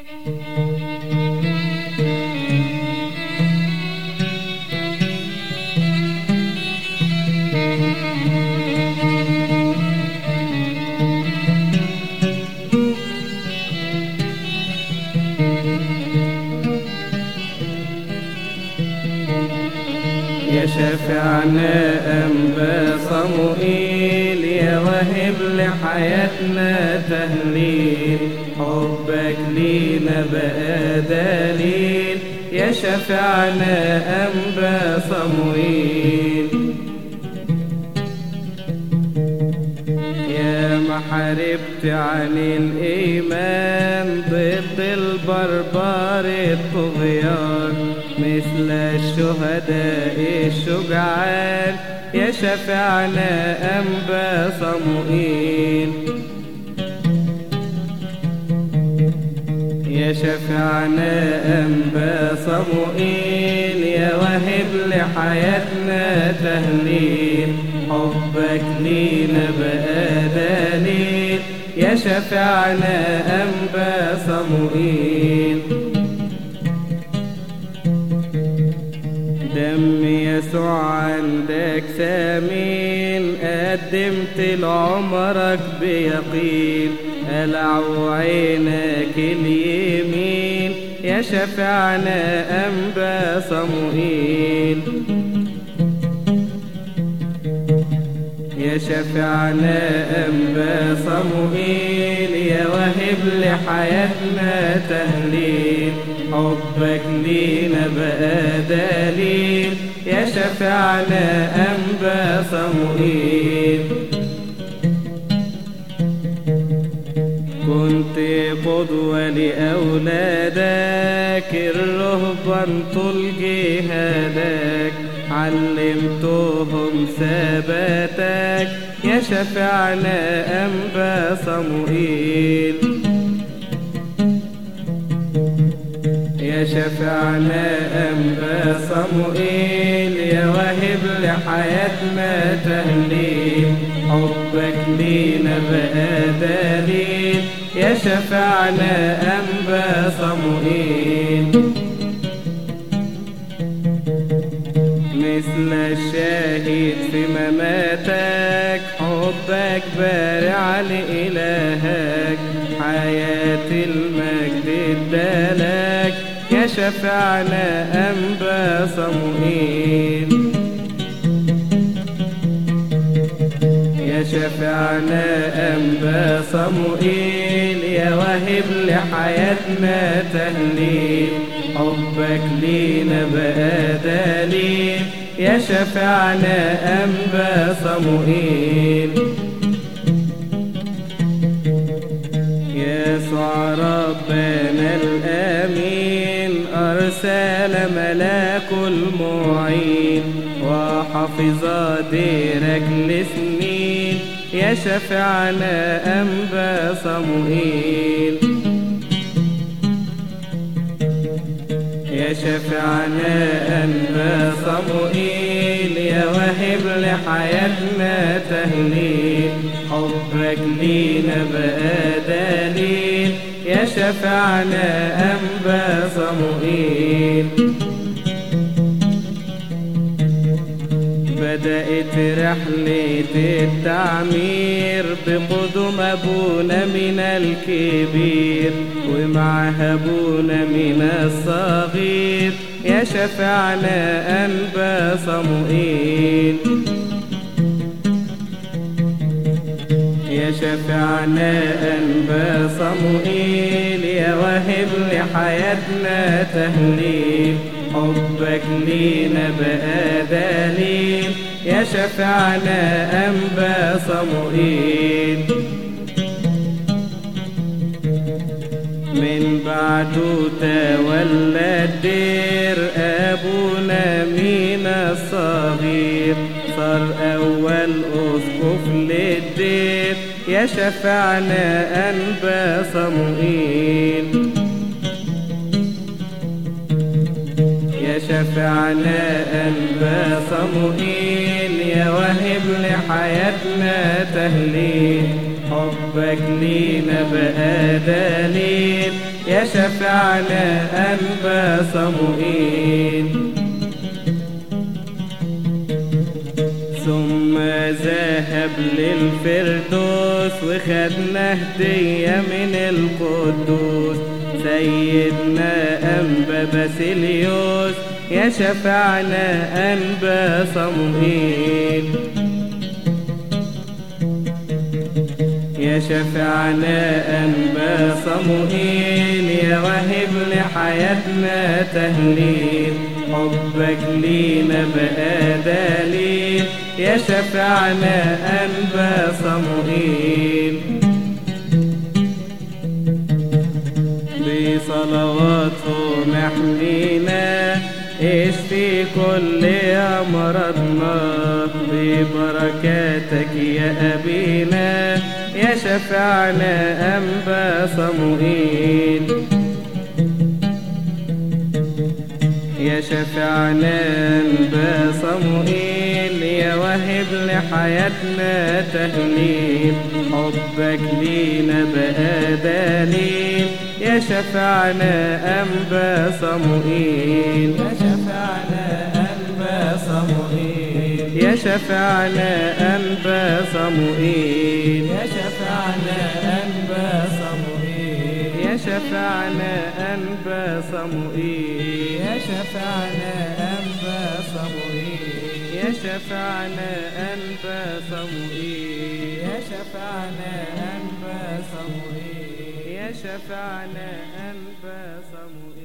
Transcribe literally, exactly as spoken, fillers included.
يا شافعنا أنبا صموئيل، يا واهب لحياتنا تهليل، حبك لينا بقى دليل. يا شافعنا أنبا صموئيل، يا ما حاربت عن الإيمان ضد البربر الطغيان، مثل الشهداء الشجعان. يا شافعنا أنبا صموئيل، يا شافعنا أنبا صموئيل، يا واهب لحياتنا تهليل، حبك لينا بقى دليل. يا شافعنا أنبا صموئيل، دم يسوع عندك ثمين، قدمت لعمرك بيقين، قلعوا عينك اليمين. يا شافعنا أنبا صموئيل، يا شافعنا أنبا صموئيل، يا واهب لحياتنا تهليل، حبك لينا بقى دليل. يا شافعنا أنبا صموئيل، كنت قدوة لأولادك الرهبان طول جهادك، علمتهم ثباتك. يا شافعنا أنبا صموئيل، يا شافعنا أنبا صموئيل، يا واهب لحياتنا تهليل، حبك لينا بقى دليل. يا شافعنا أنبا صموئيل، مثل الشاهد في مماتك، حبك بارع لإلهك، حياة المجد ادالك. يا شافعنا أنبا صموئيل، يا شافعنا أنبا صموئيل، يا واهب لحياتنا تهليل، حبك لينا بقى دليل. يا شافعنا أنبا صموئيل، يسوع ربنا الأمين، أرسل ملاك المعين، وحفظ ديرك لسنين. يا شافعنا أنبا صموئيل، يا شافعنا أنبا صموئيل، يا واهب لحياتنا تهليل، حبك لينا بقى دليل. يا شافعنا أنبا صموئيل، بدأت رحلة التعمير بقدوم أبونا من الكبير، ومعها أبونا من الصغير. يا شافعنا أنبا صموئيل، يا شافعنا أنبا صموئيل، يا واهب لحياتنا تهليل، حبك لينا بقى دليل. يا شافعنا أنبا صموئيل، من بعده تولى الدير أبونا من الصغير، صار أول أسقف للدير. يا شافعنا أنبا صموئيل، يا شافعنا أنبا صموئيل، يا واهب لحياتنا تهليل، حبك لينا بقى دليل. يا شفعنا أنبا صموئيل. ثم ذهب للفردوس وخدنا هدية من القدوس سيدنا أنبا باسيليوس، يا شفعنا أنبا صموئيل. يا شفعنا أنبا صموئيل، يا واهب لحياتنا تهليل، حبك لينا بقى دليل، يا شفعنا أنبا صموئيل. بصلواتهم احمينا، اشفي كل أمراضنا، ببركاتك يا أبينا، يا شفعنا أنبا صموئيل. يا شفعنا أنبا صموئيل، يا واهب لحياتنا تهليل، حبك لينا بقى دليل، يا شفعنا أنبا صموئيل. يا شفعنا أنبا صموئيل، يا شفعنا أنبا صموئيل، يا شفعنا أنبا صموئيل، يا شفعنا أنبا صموئيل، يا شفعنا أنبا صموئيل، يا شفعنا أنبا صموئيل، يا شفعنا أنبا صموئيل، يا شفعنا أنبا صموئيل.